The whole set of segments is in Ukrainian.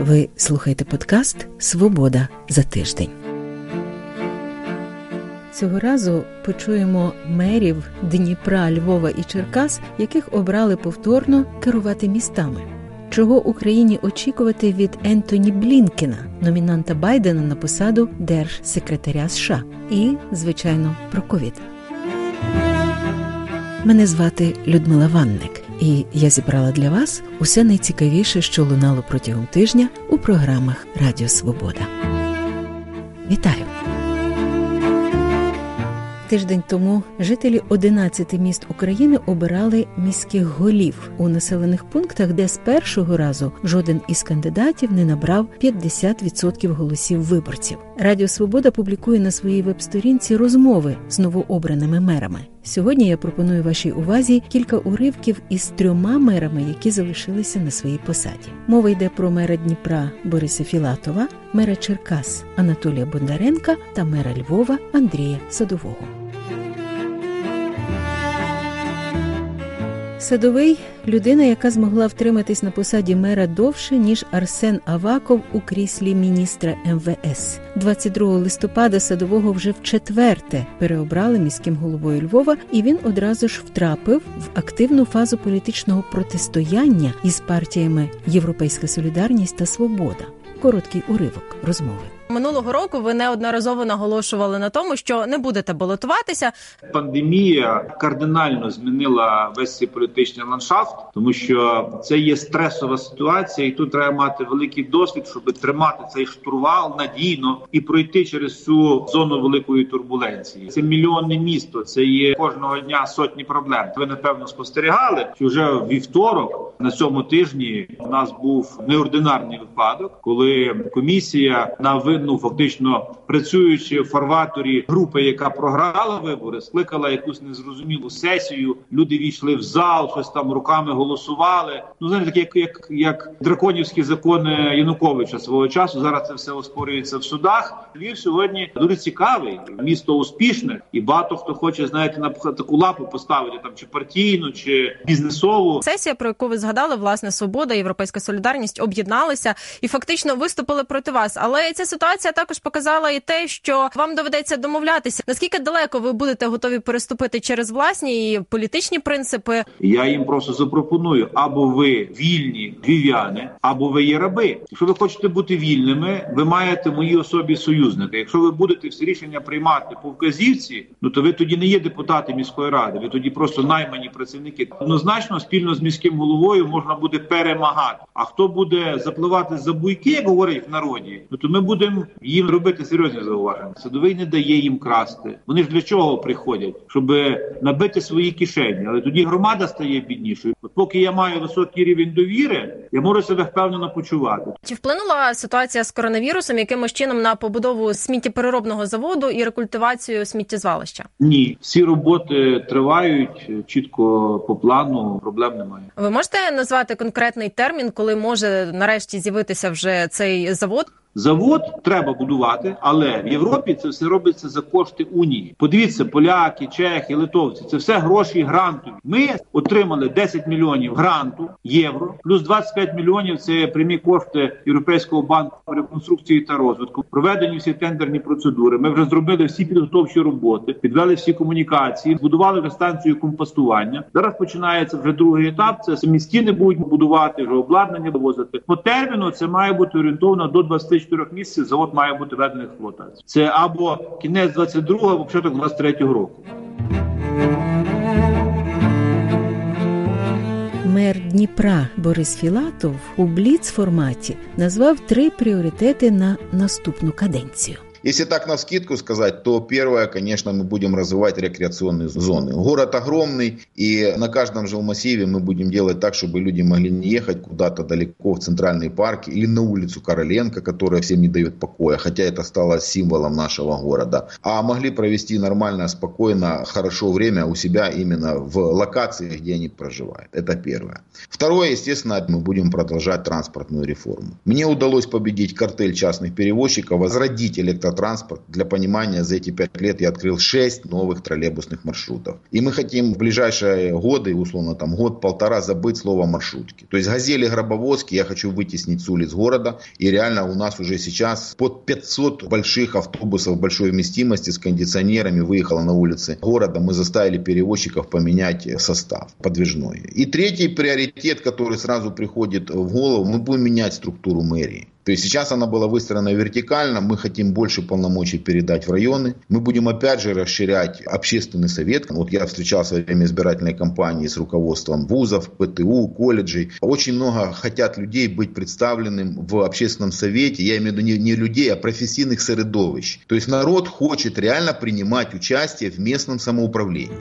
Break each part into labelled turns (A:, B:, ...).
A: Ви слухаєте подкаст «Свобода за тиждень». Цього разу почуємо мерів Дніпра, Львова і Черкас, яких обрали повторно керувати містами. Чого Україні очікувати від Ентоні Блінкена, номінанта Байдена на посаду держсекретаря США. І, звичайно, про ковід. Мене звати Людмила Ванник, і я зібрала для вас усе найцікавіше, що лунало протягом тижня у програмах Радіо Свобода. Вітаю! Тиждень тому жителі 11 міст України обирали міських голів у населених пунктах, де з першого разу жоден із кандидатів не набрав 50% голосів виборців. Радіо Свобода публікує на своїй веб-сторінці розмови з новообраними мерами. Сьогодні я пропоную вашій увазі кілька уривків із 3 мерами, які залишилися на своїй посаді. Мова йде про мера Дніпра Бориса Філатова, мера Черкас Анатолія Бондаренка та мера Львова Андрія Садового. Садовий – людина, яка змогла втриматись на посаді мера довше, ніж Арсен Аваков у кріслі міністра МВС. 22 листопада Садового вже вчетверте переобрали міським головою Львова, і він одразу ж втрапив в активну фазу політичного протистояння із партіями «Європейська солідарність» та «Свобода». Короткий уривок розмови.
B: Минулого року ви неодноразово наголошували на тому, що не будете балотуватися.
C: Пандемія кардинально змінила весь цей політичний ландшафт, тому що це є стресова ситуація, і тут треба мати великий досвід, щоб тримати цей штурвал надійно і пройти через цю зону великої турбуленції. Це мільйонне місто, це є кожного дня сотні проблем. Ви, напевно, спостерігали, що вже в вівторок на цьому тижні у нас був неординарний випадок, коли комісія на фактично працюючи в фарваторі групи, яка програла вибори, скликала якусь незрозумілу сесію, люди війшли в зал, щось там руками голосували. Знаєте, як драконівські закони Януковича свого часу, зараз це все оспорюється в судах. Львів сьогодні дуже цікавий, місто успішне, і багато хто хоче, знаєте, на таку лапу поставити, там, чи партійну, чи бізнесову.
B: Сесія, про яку ви згадали, власне, Свобода, Європейська солідарність об'єдналися і фактично виступили проти вас. Але ця ситуація також показала і те, що вам доведеться домовлятися. Наскільки далеко ви будете готові переступити через власні і політичні принципи?
C: Я їм просто запропоную: або ви вільні львів'яни, або ви є раби. Якщо ви хочете бути вільними, ви маєте в моїй особі союзника. Якщо ви будете всі рішення приймати по вказівці, то ви тоді не є депутати міської ради, ви тоді просто наймані працівники. Однозначно, спільно з міським головою можна буде перемагати. А хто буде запливати за буйки, як говорять в народі, то ми будемо їм робити серйозні зауваження. Садовий не дає їм красти. Вони ж для чого приходять? Щоб набити свої кишені. Але тоді громада стає біднішою. От поки я маю високий рівень довіри, я можу себе впевнено почувати.
B: Чи вплинула ситуація з коронавірусом якимось чином на побудову сміттєпереробного заводу і рекультивацію сміттєзвалища?
C: Ні. Всі роботи тривають чітко по плану, проблем немає.
B: Ви можете назвати конкретний термін, коли може нарешті з'явитися вже цей завод?
C: Завод треба будувати, але в Європі це все робиться за кошти Унії. Подивіться, поляки, чехи, литовці – це все гроші грантові. Ми отримали 10 мільйонів гранту євро, плюс 25 мільйонів – це прямі кошти Європейського банку реконструкції та розвитку. Проведені всі тендерні процедури. Ми вже зробили всі підготовчі роботи, підвели всі комунікації, будували вже станцію компостування. Зараз починається вже другий етап. Це самі стіни будуть будувати, вже обладнання вивозити. По терміну це має бути орієнтовно до 24 місяців завод має бути введений в експлуатацію. Це або кінець 22-го, або початок 23-го року.
A: Мер Дніпра Борис Філатов у бліц-форматі назвав 3 пріоритети на наступну каденцію.
D: Если так навскидку сказать, то первое, конечно, мы будем развивать рекреационные зоны. Город огромный, и на каждом жилмассиве мы будем делать так, чтобы люди могли не ехать куда-то далеко в центральные парки или на улицу Короленко, которая всем не дает покоя, хотя это стало символом нашего города, а могли провести нормально, спокойно, хорошо время у себя именно в локациях, где они проживают. Это первое. Второе, естественно, мы будем продолжать транспортную реформу. Мне удалось победить картель частных перевозчиков, возродить электротранспорт электротранспорт. Для понимания, за эти 5 лет я открыл 6 новых троллейбусных маршрутов. И мы хотим в ближайшие годы, условно там год-полтора, забыть слово маршрутки. То есть газели, гробовозки я хочу вытеснить с улиц города. И реально у нас уже сейчас под 500 больших автобусов большой вместимости с кондиционерами выехало на улицы города. Мы заставили перевозчиков поменять состав подвижной. И третий приоритет, который сразу приходит в голову, мы будем менять структуру мэрии. То есть сейчас она была выстроена вертикально, мы хотим больше полномочий передать в районы. Мы будем опять же расширять общественный совет. Вот я встречался во время избирательной кампании с руководством вузов, ПТУ, колледжей. Очень много хотят людей быть представленным в общественном совете. Я имею в виду не людей, а профессийных середовищ. То есть народ хочет реально принимать участие в местном самоуправлении.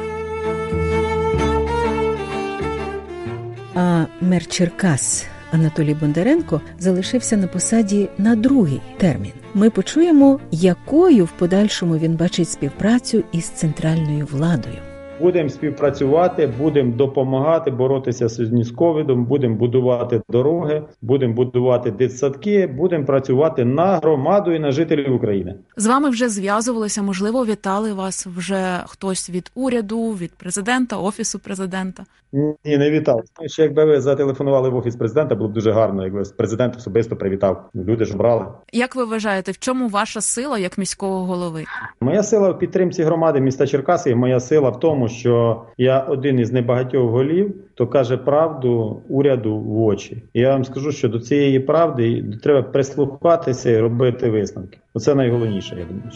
A: А мер Черкас Анатолій Бондаренко залишився на посаді на другий термін. Ми почуємо, якою в подальшому він бачить співпрацю із центральною владою.
E: Будемо співпрацювати, будемо допомагати боротися з ковідом, будемо будувати дороги, будемо будувати дитсадки, будемо працювати на громаду і на жителів України.
F: З вами вже зв'язувалися, можливо, вітали вас вже хтось від уряду, від президента, офісу президента?
E: Ні, не вітав. Ще якби ви зателефонували в офіс президента, було б дуже гарно, якби президент особисто привітав. Люди ж брали. Як ви вважаєте, в чому ваша сила як міського голови? Моя сила в підтримці громади міста Черкаси, і моя сила в тому, що я один із небагатьох голів, хто каже правду уряду в очі. І я вам скажу, що до цієї правди треба прислухатися і робити висновки. Оце найголовніше, я думаю.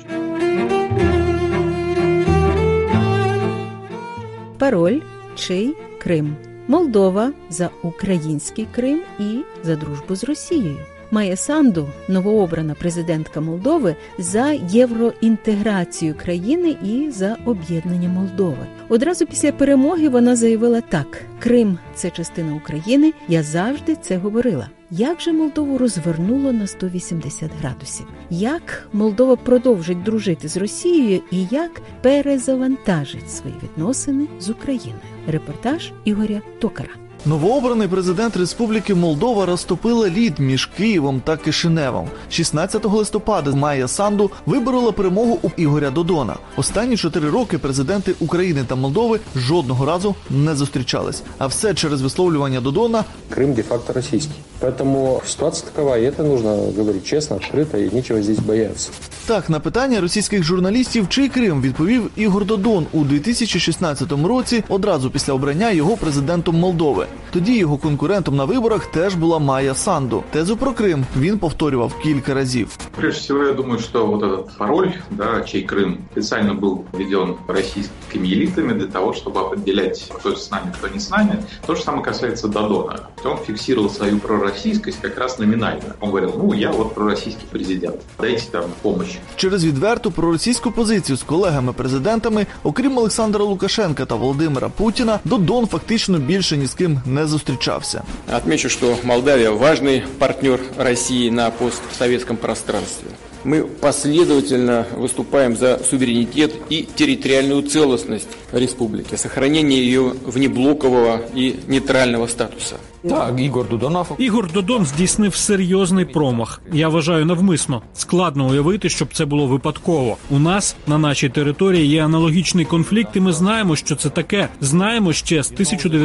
A: Пароль «Чий Крим?» Молдова за український Крим і за дружбу з Росією. Майя Санду, новообрана президентка Молдови, за євроінтеграцію країни і за об'єднання Молдови. Одразу після перемоги вона заявила так: «Крим – це частина України, я завжди це говорила». Як же Молдову розвернуло на 180 градусів? Як Молдова продовжить дружити з Росією і як перезавантажить свої відносини з Україною? Репортаж Ігоря Токара.
G: Новообраний президент Республіки Молдова розтопила лід між Києвом та Кишиневом. 16 листопада Майя Санду виборола перемогу у Ігоря Додона. Останні 4 роки президенти України та Молдови жодного разу не зустрічались. А все через висловлювання Додона:
H: «Крым де-факто российский». Поэтому ситуация такова, и это нужно говорить честно, открыто, и нечего здесь бояться.
G: Так, на питання російських журналістів, чий Крим, відповів Ігор Додон у 2016 році, одразу після обрання його президентом Молдови. Тоді його конкурентом на виборах теж була Майя Санду. Тезу про Крим він повторював кілька разів.
I: Прежде всего, я думаю, что вот этот пароль, да, чей Крым, специально был введен российскими элитами для того, чтобы определять, кто с нами, кто не с нами. То же самое касается Додона. Он фиксировал свою пророссийскость как раз номинально. Он говорил, я вот пророссийский президент, дайте там помощь.
G: Через відверту проросійську позицію з колегами-президентами, окрім Олександра Лукашенка та Володимира Путіна, Додон фактично більше ні з ким не зустрічався.
H: Отмечу, что Молдавия важный партнер России на постсоветском пространстве. Мы последовательно выступаем за суверенитет и территориальную целостность республики, сохранение ее внеблокового и нейтрального статуса.
J: Так, Ігор Додон здійснив серйозний промах. Я вважаю, навмисно. Складно уявити, щоб це було випадково. У нас, на нашій території, є аналогічний конфлікт, і ми знаємо, що це таке. Знаємо ще з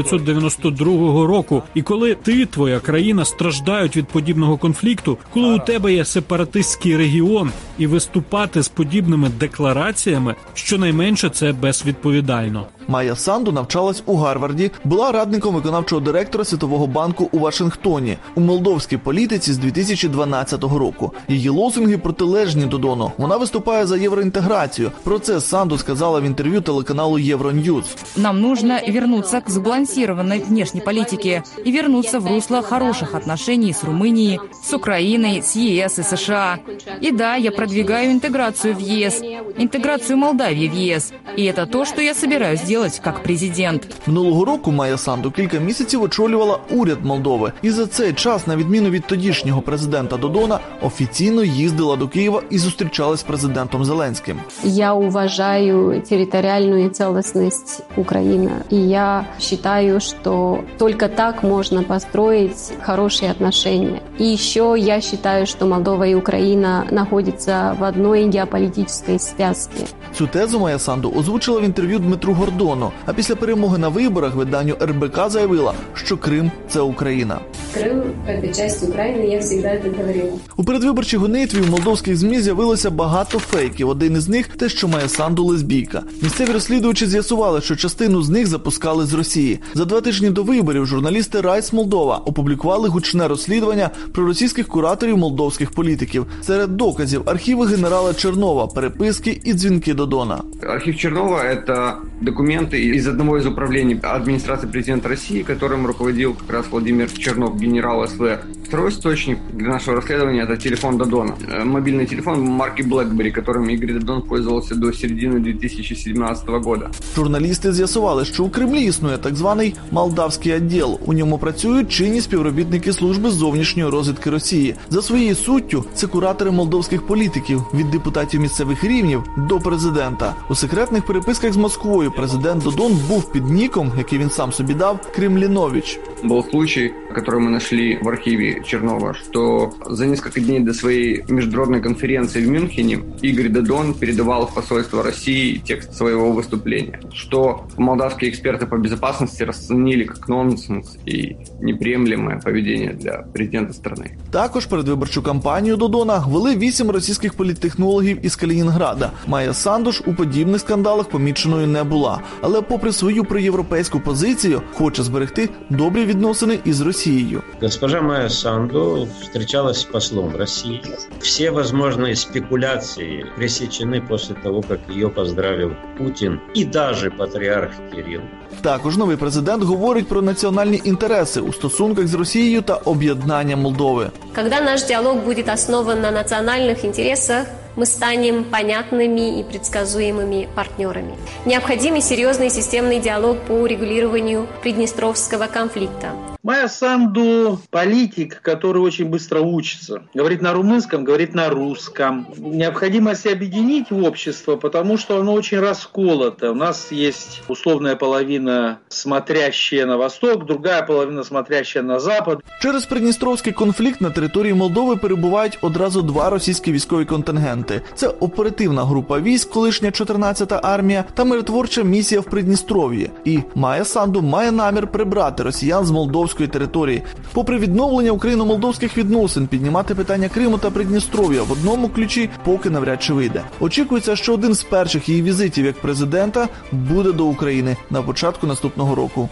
J: 1992 року. І коли ти, твоя країна, страждають від подібного конфлікту, коли у тебе є сепаратистський регіон, і виступати з подібними деклараціями, щонайменше це безвідповідально.
G: Майя Санду навчалась у Гарварді, була радником виконавчого директора Світового банку у Вашингтоні, у молдовській політиці з 2012 року. Її лозунги протилежні Додону. Вона виступає за євроінтеграцію. Про це Санду сказала в інтерв'ю телеканалу Евроньюз.
K: Нам нужно вернуться к сбалансированной внешней политике и вернуться в русло хороших отношений с Румынией, с Украиной, с ЕС и США. И да, я продвигаю интеграцию в ЕС, интеграцию Молдавии в ЕС. И это то, что я собираюсь делать как президент.
G: Минулого року Майя Санду кілька місяців очолювала уряд Молдови. І за цей час, на відміну від тодішнього президента Додона, офіційно їздила до Києва і зустрічалась з президентом Зеленським.
L: Я уважаю территориальную целостность Украины. И я считаю, что только так можно построить хорошие отношения. И еще я считаю, что Молдова и Украина находится в одной геополитической связке.
G: Цю тезу Майя Санду озвучила в інтерв'ю Дмитру Гордону, а після перемоги на виборах виданню РБК заявила, що Крим – це Україна.
L: Крим – це частина України, я завжди це говорила.
G: У передвиборчій гонитві в молдовських ЗМІ з'явилося багато фейків. Один із них – те, що Майя Санду лесбійка. Місцеві розслідувачі з'ясували, що частину з них запускали з Росії. За 2 тижні до виборів журналісти Райс Молдова опублікували гучне розслідування про російських кураторів молдовських політиків. Серед доказів – архіви генерала Чернова, переписки і дзвінки Додона.
M: Архив Чернова – это документы из одного из управлений администрации президента России, которым руководил как раз Владимир Чернов, генерал СВР. Второй источник для нашего расследования – это телефон Додона. Мобильный телефон марки BlackBerry, которым Игорь Додон пользовался до середины 2017 года.
G: Журналісти з'ясували, що у Кремлі існує так званий молдавський відділ. У ньому працюють чинні співробітники служби зовнішньої розвідки Росії. За своєю суттю, це куратори молдовських політиків, від депутатів місцевих рівнів до президента. У секретних переписках з Москвою президент Додон був під ніком, який він сам собі дав, Кремлінович.
M: Был случай, который мы нашли в архиве Чернова, что за несколько дней до своей международной конференции в Мюнхене Игорь Додон передавал в посольство России текст своего выступления, что молдавские эксперты по безопасности расценили как нонсенс и неприемлемое поведение для президента страны.
G: Також передвиборчу кампанію Додона вели 8 російських політтехнологів із Калінінграда. Майя Санду ж у подібних скандалах поміченою не була, але попри свою проєвропейську позицію хоче зберегти добрі відносини із Росією.
N: Госпожа Майя Санду встречалась с послом России. Все возможные спекуляции пресечены после того, как ее поздравил Путин и даже патриарх Кирилл.
G: Також новий президент говорить про національні інтереси у стосунках з Росією та об'єднання Молдови.
L: Коли наш діалог буде основан на національних інтересах, мы станем понятными и предсказуемыми партнерами. Необходим серьезный системный диалог по урегулированию Приднестровского конфликта.
O: Майя Санду – политик, который очень быстро учится. Говорит на румынском, говорит на русском. Необходимость объединить общество, потому что оно очень расколото. У нас есть условная половина, смотрящая на восток, другая половина, смотрящая на запад.
G: Через Придністровський конфлікт на території Молдови перебувають одразу 2 російські військові контингенти. Це оперативна група військ, колишня 14-та армія, та миротворча місія в Придністров'ї. І Майя Санду має намір прибрати росіян з молдовської території. Попри відновлення україно-молдовських відносин, піднімати питання Криму та Придністров'я в одному ключі поки навряд чи вийде. Очікується, що один з перших її візитів як президента буде до України на початку наступного року.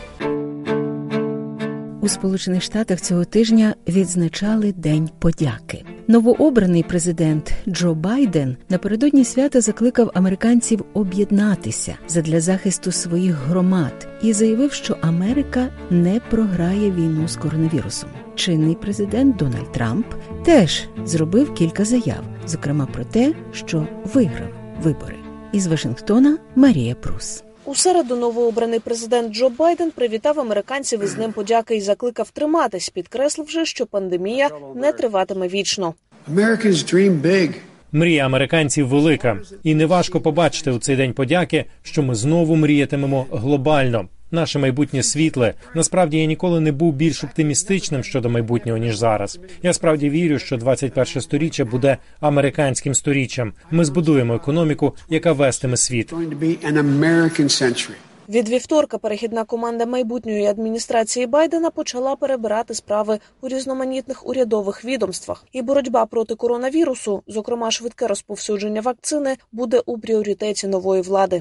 A: У Сполучених Штатах цього тижня відзначали День подяки. Новообраний президент Джо Байден напередодні свята закликав американців об'єднатися задля захисту своїх громад і заявив, що Америка не програє війну з коронавірусом. Чинний президент Дональд Трамп теж зробив кілька заяв, зокрема про те, що виграв вибори. Із Вашингтона Марія Прус.
P: У середу новообраний президент Джо Байден привітав американців із Днем подяки і закликав триматись, підкресливши, що пандемія не триватиме вічно.
J: Мрія американців велика. І неважко побачити у цей День подяки, що ми знову мріятимемо глобально. Наше майбутнє світле. Насправді, я ніколи не був більш оптимістичним щодо майбутнього, ніж зараз. Я справді вірю, що 21 сторіччя буде американським сторіччям. Ми збудуємо економіку, яка вестиме світ.
P: Від вівторка перехідна команда майбутньої адміністрації Байдена почала перебирати справи у різноманітних урядових відомствах. І боротьба проти коронавірусу, зокрема швидке розповсюдження вакцини, буде у пріоритеті нової влади.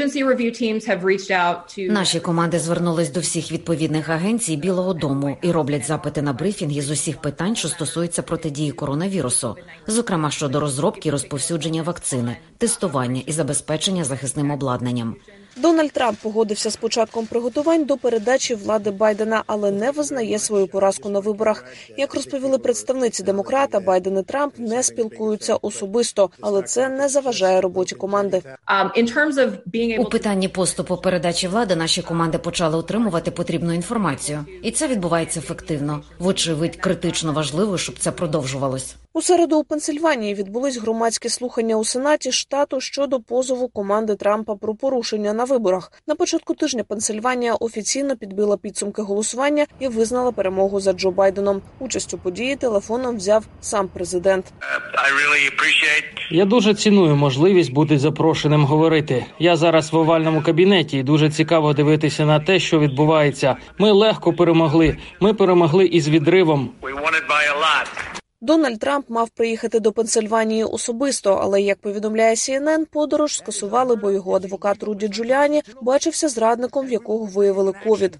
Q: Наші команди звернулись до всіх відповідних агенцій Білого дому і роблять запити на брифінги з усіх питань, що стосуються протидії коронавірусу, зокрема щодо розробки і розповсюдження вакцини, тестування і забезпечення захисним обладнанням.
P: Дональд Трамп погодився з початком приготувань до передачі влади Байдена, але не визнає свою поразку на виборах. Як розповіли представниці демократа, Байден і Трамп не спілкуються особисто, але це не заважає роботі команди.
Q: У питанні поступу передачі влади наші команди почали отримувати потрібну інформацію. І це відбувається ефективно. Вочевидь, критично важливо, щоб це продовжувалось.
P: У середу у Пенсильванії відбулись громадські слухання у Сенаті штату щодо позову команди Трампа про порушення на виборах. На початку тижня Пенсильванія офіційно підбила підсумки голосування і визнала перемогу за Джо Байденом. Участь у події телефоном взяв сам президент.
R: Я дуже ціную можливість бути запрошеним говорити. Я зараз в овальному кабінеті і дуже цікаво дивитися на те, що відбувається. Ми легко перемогли. Ми перемогли із відривом.
P: Дональд Трамп мав приїхати до Пенсильванії особисто, але, як повідомляє CNN, подорож скасували, бо його адвокат Руді Джуліані бачився зрадником, в якого виявили ковід.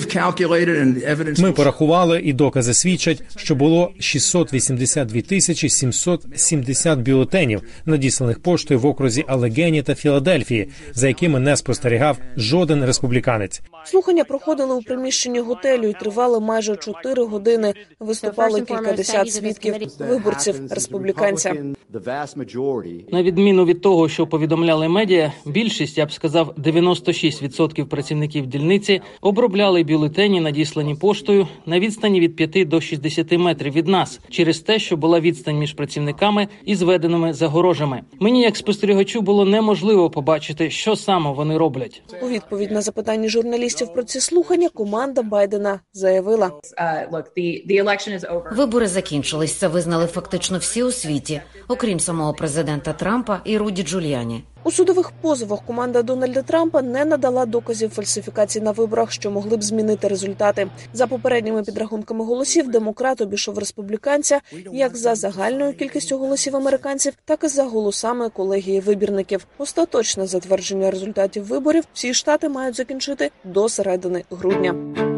J: Ми порахували, і докази свідчать, що було 682 770 бюлетенів, надісланих поштою в окрузі Алегені та Філадельфії, за якими не спостерігав жоден республіканець.
P: Слухання проходили у приміщенні готелю і тривали майже 4 години. Виступали кількадесят свідків, виборців республіканця.
R: На відміну від того, що повідомляли медіа, більшість, я б сказав, 96% працівників дільниці обробляли бюлетені, надіслані поштою, на відстані від 5 до 60 метрів від нас, через те, що була відстань між працівниками і зведеними загорожами. Мені, як спостерігачу, було неможливо побачити, що саме вони роблять.
P: У відповідь на запитання журналістів про ці слухання команда Байдена заявила:
Q: вибори закінчились. Це визнали фактично всі у світі, окрім самого президента Трампа і Руді Джуліані.
P: У судових позовах команда Дональда Трампа не надала доказів фальсифікацій на виборах, що могли б змінити результати. За попередніми підрахунками голосів, демократ обійшов республіканця як за загальною кількістю голосів американців, так і за голосами колегії вибірників. Остаточне затвердження результатів виборів всі штати мають закінчити до середини грудня.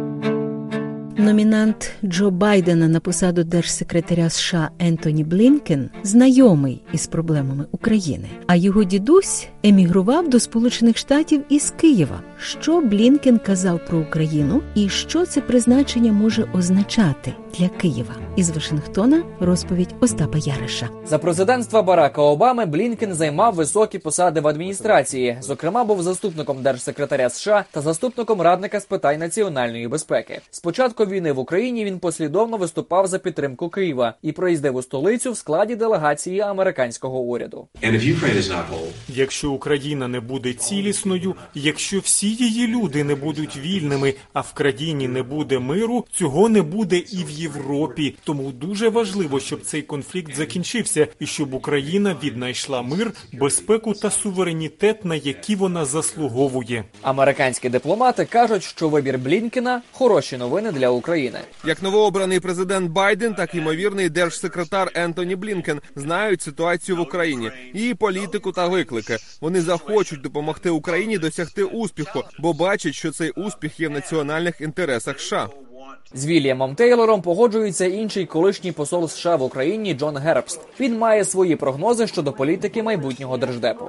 A: Номінант Джо Байдена на посаду держсекретаря США Ентоні Блінкен знайомий із проблемами України, а його дідусь емігрував до Сполучених Штатів із Києва. Що Блінкен казав про Україну і що це призначення може означати для Києва? Із Вашингтона розповідь Остапа Яриша.
S: За президентства Барака Обами Блінкен займав високі посади в адміністрації. Зокрема, був заступником держсекретаря США та заступником радника з питань національної безпеки. З початку війни в Україні він послідовно виступав за підтримку Києва і проїздив у столицю в складі делегації американського уряду.
J: Якщо Україна не буде цілісною, якщо всі її люди не будуть вільними, а в країні не буде миру, цього не буде і в Європі. Тому дуже важливо, щоб цей конфлікт закінчився і щоб Україна віднайшла мир, безпеку та суверенітет, на які вона заслуговує.
S: Американські дипломати кажуть, що вибір Блінкена – хороші новини для України.
T: Як новообраний президент Байден, так і ймовірний держсекретар Ентоні Блінкен знають ситуацію в Україні, її політику та виклики. Вони захочуть допомогти Україні досягти успіху, бо бачать, що цей успіх є в національних інтересах США.
S: З Вільямом Тейлором погоджується інший колишній посол США в Україні Джон Гербст. Він має свої прогнози щодо політики майбутнього держдепу.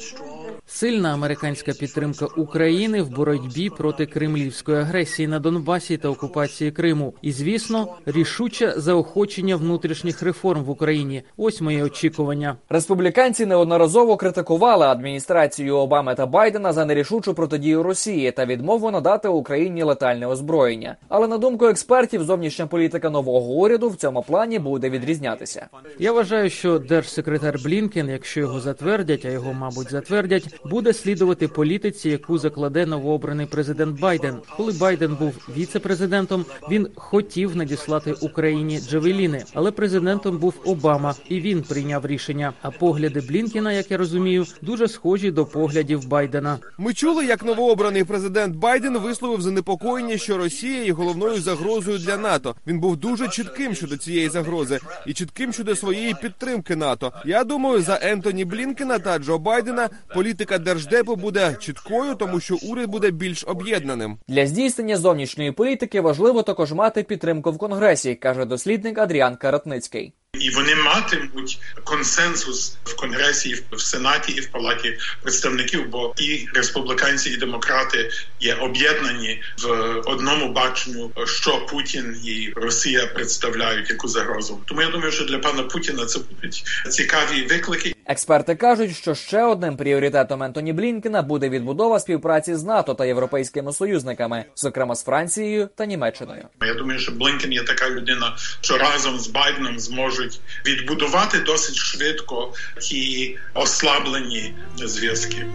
R: Сильна американська підтримка України в боротьбі проти кремлівської агресії на Донбасі та окупації Криму. І, звісно, рішуче заохочення внутрішніх реформ в Україні. Ось моє очікування.
S: Республіканці неодноразово критикували адміністрацію Обами та Байдена за нерішучу протидію Росії та відмову надати Україні летальне озброєння. Але, на думку експертів, зовнішня політика нового уряду в цьому плані буде відрізнятися.
R: Я вважаю, що держсекретар Блінкен, якщо його затвердять, а його, мабуть, затвердять, буде слідувати політиці, яку закладе новообраний президент Байден. Коли Байден був віце-президентом, він хотів надіслати Україні джавеліни, але президентом був Обама, і він прийняв рішення. А погляди Блінкена, як я розумію, дуже схожі до поглядів Байдена.
T: Ми чули, як новообраний президент Байден висловив занепокоєння, що Росія є головною загрозою для НАТО. Він був дуже чітким щодо цієї загрози і чітким щодо своєї підтримки НАТО. Я думаю, за Ентоні Блінкена та Джо Байдена політика держдепу буде чіткою, тому що уряд буде більш об'єднаним.
S: Для здійснення зовнішньої політики важливо також мати підтримку в Конгресі, каже дослідник Адріан Каратницький.
U: І вони матимуть консенсус в Конгресі, в Сенаті і в Палаті представників, бо і республіканці, і демократи є об'єднані в одному баченню, що Путін і Росія представляють яку загрозу. Тому я думаю, що для пана Путіна це будуть цікаві виклики.
S: Експерти кажуть, що ще одним пріоритетом Ентоні Блінкена буде відбудова співпраці з НАТО та європейськими союзниками, зокрема з Францією та Німеччиною.
U: Я думаю, що Блінкен є така людина, що разом з Байденом зможуть можуть відбудувати досить швидко ті ослаблені зв'язки.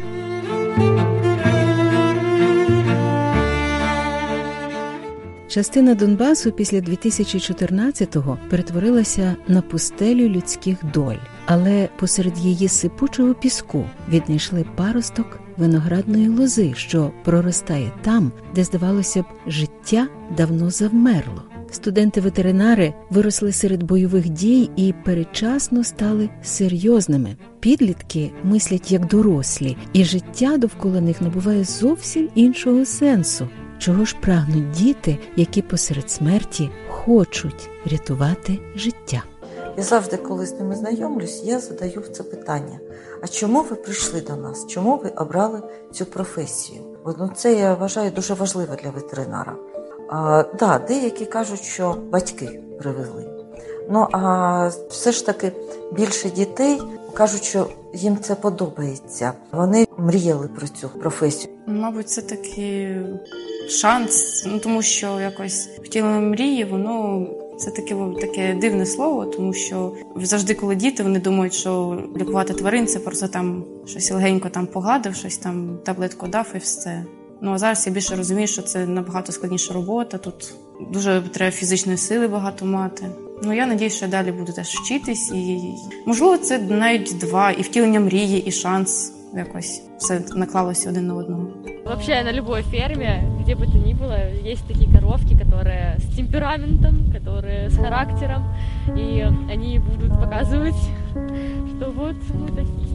A: Частина Донбасу після 2014-го перетворилася на пустелю людських доль. Але посеред її сипучого піску віднайшли паросток виноградної лози, що проростає там, де, здавалося б, життя давно завмерло. Студенти-ветеринари виросли серед бойових дій і передчасно стали серйозними. Підлітки мислять як дорослі, і життя довкола них набуває зовсім іншого сенсу. Чого ж прагнуть діти, які посеред смерті хочуть рятувати життя?
B: І завжди, коли з ними знайомлюсь, я задаю це питання. А чому ви прийшли до нас? Чому ви обрали цю професію? Це, я вважаю, дуже важливо для ветеринара. Деякі кажуть, що батьки привели. А все ж таки більше дітей кажуть, що їм це подобається. Вони мріяли про цю професію.
V: Мабуть, це такий шанс, тому що якось втілення мрії, воно це таке дивне слово, тому що завжди, коли діти, вони думають, що лікувати тварин – це просто там щось легенько там погладив, щось там таблетку дав і все. А зараз я більше розумію, що це набагато складніша робота, тут дуже треба фізичної сили багато мати. Я надіюсь, що я далі буду теж вчитись і, можливо, це навіть два, і втілення мрії, і шанс. Якось все наклалось один на одного.
W: Вообще на любой ферме, где бы то ни было, есть такие коровки, которые с темпераментом, которые с характером, и они будут показывать, что вот мы такие.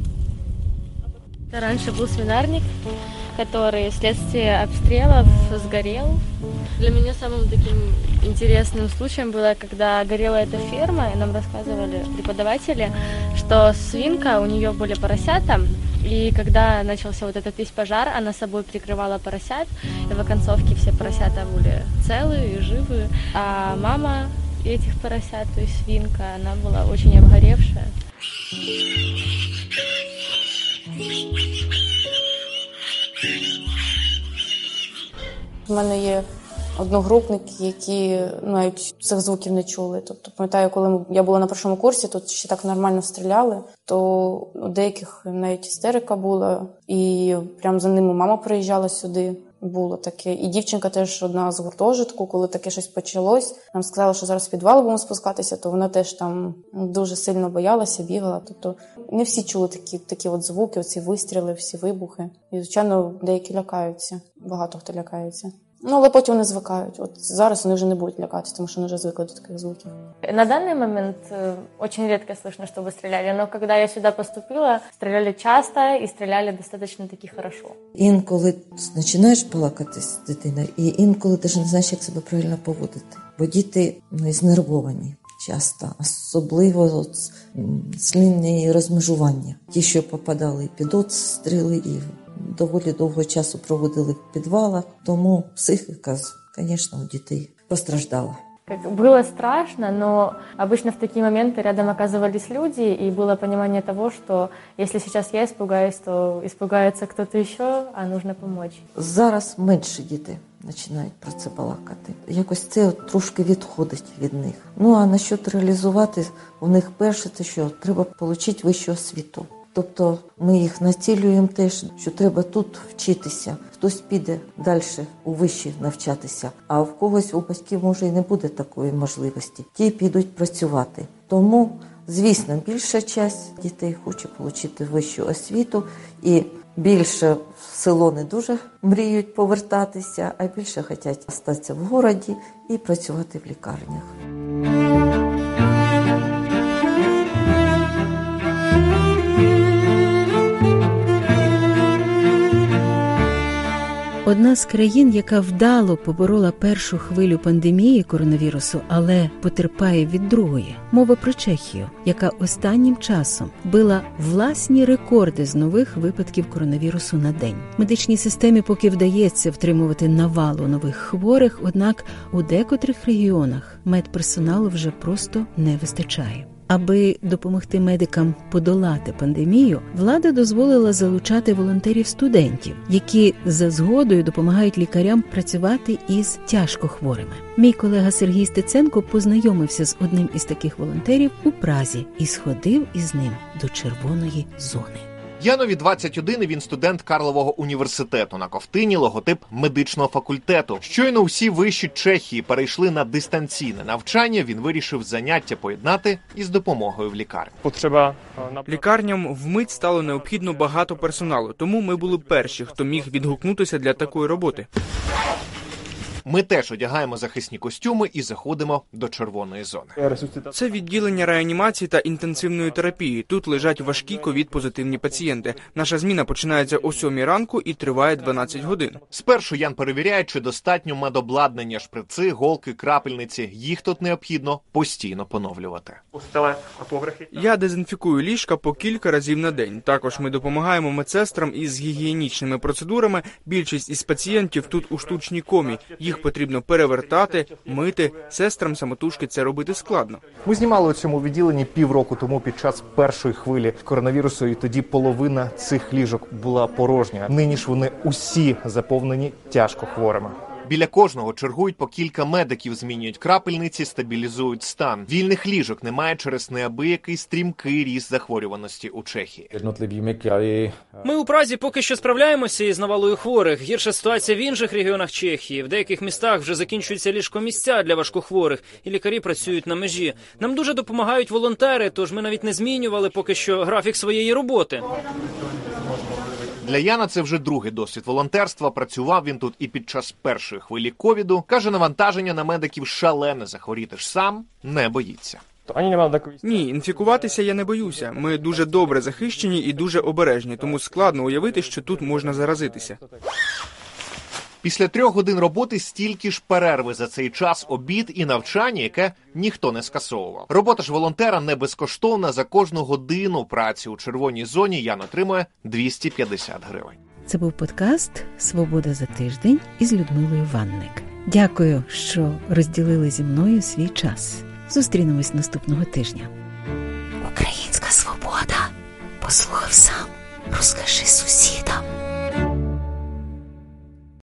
W: Раньше был свинарник, который вследствие обстрелов сгорел. Для меня самым таким интересным случаем было, когда горела эта ферма, и нам рассказывали преподаватели, что свинка, у нее были поросята, и когда начался вот этот весь пожар, она собой прикрывала поросят, и в оконцовке все поросята были целые и живые, а мама этих поросят, то есть свинка, она была очень обгоревшая.
V: У мене є одногрупники, які навіть цих звуків не чули. Тобто, пам'ятаю, коли я була на першому курсі, тут ще так нормально стріляли, то у деяких навіть істерика була, і прямо за ними мама приїжджала сюди. Було таке. І дівчинка теж одна з гуртожитку, коли таке щось почалось, нам сказали, що зараз в підвал будемо спускатися, то вона теж там дуже сильно боялася, бігала. Тобто не всі чули такі от звуки, оці вистріли, всі вибухи. І, звичайно, деякі лякаються, багато хто лякається. Але потім вони звикають. От зараз вони вже не будуть лякатися, тому що вони вже звикли до таких звуків.
W: На данный момент очень редко слышно, чтобы стреляли, но когда я сюда поступила, стреляли часто и стреляли достаточно-таки хорошо.
B: Інколи починаєш балакати з дитиною, і інколи навіть не знаєш, як себе правильно поводити. Бо діти знервовані часто, особливо слинні розмежування. Ті, що попадали під обстріли і доволі довго часу проводили в підвалах, тому психіка, звісно, у дітей постраждала.
W: Было страшно, но обычно в такие моменты рядом оказывались люди, и было понимание того, что если сейчас я испугаюсь, то испугается кто-то еще, а нужно помочь.
B: Зараз менше діти починають про це балакати. Якось це трошки відходить від них. А насчет реалізувати, у них перше, це що треба отримати вищу освіту. Тобто ми їх націлюємо теж, що треба тут вчитися. Хтось піде далі у виші навчатися, а в когось у батьків, може, і не буде такої можливості. Ті підуть працювати. Тому, звісно, більша частина дітей хоче отримати вищу освіту, і більше в село не дуже мріють повертатися, а більше хочуть залишитися в місті і працювати в лікарнях.
A: Одна з країн, яка вдало поборола першу хвилю пандемії коронавірусу, але потерпає від другої. Мова про Чехію, яка останнім часом била власні рекорди з нових випадків коронавірусу на день. Медичній системі поки вдається втримувати навалу нових хворих, однак у декотрих регіонах медперсоналу вже просто не вистачає. Аби допомогти медикам подолати пандемію, влада дозволила залучати волонтерів-студентів, які за згодою допомагають лікарям працювати із тяжко хворими. Мій колега Сергій Стеценко познайомився з одним із таких волонтерів у Празі і сходив із ним до червоної зони.
C: Янові 21, і він студент Карлового університету. На ковтині логотип медичного факультету. Щойно усі виші Чехії перейшли на дистанційне навчання, він вирішив заняття поєднати із допомогою в лікарні.
D: Лікарням вмить стало необхідно багато персоналу, тому ми були перші, хто міг відгукнутися для такої роботи.
C: Ми теж одягаємо захисні костюми і заходимо до червоної зони.
D: Це відділення реанімації та інтенсивної терапії. Тут лежать важкі ковід-позитивні пацієнти. Наша зміна починається о 7 ранку і триває 12 годин.
C: Спершу Ян перевіряє, чи достатньо медобладнання, шприци, голки, крапельниці. Їх тут необхідно постійно поновлювати.
D: Я дезінфікую ліжка по кілька разів на день. Також ми допомагаємо медсестрам із гігієнічними процедурами. Більшість із пацієнтів тут у штучній комі. Їх потрібно перевертати, мити. Сестрам самотужки це робити складно.
F: Ми знімали у цьому відділенні півроку тому під час першої хвилі коронавірусу, і тоді половина цих ліжок була порожня. Нині ж вони усі заповнені тяжко хворими.
C: Біля кожного чергують по кілька медиків, змінюють крапельниці, стабілізують стан. Вільних ліжок немає через неабиякий стрімкий ріст захворюваності у Чехії.
X: Ми у Празі поки що справляємося із навалою хворих. Гірша ситуація в інших регіонах Чехії. В деяких містах вже закінчуються ліжкомісця для важкохворих, і лікарі працюють на межі. Нам дуже допомагають волонтери, тож ми навіть не змінювали поки що графік своєї роботи.
C: Для Яна це вже другий досвід волонтерства. Працював він тут і під час першої хвилі ковіду. Каже, навантаження на медиків шалене, захворіти ж сам не боїться.
D: Ні, інфікуватися я не боюся. Ми дуже добре захищені і дуже обережні, тому складно уявити, що тут можна заразитися.
C: Після 3 годин роботи стільки ж перерви за цей час, обід і навчання, яке ніхто не скасовував. Робота ж волонтера не безкоштовна. За кожну годину праці у червоній зоні Ян отримує 250 гривень.
A: Це був подкаст «Свобода за тиждень» із Людмилою Ванник. Дякую, що розділили зі мною свій час. Зустрінемось наступного тижня.
Y: Українська свобода. Послухав сам. Розкажи сусідам.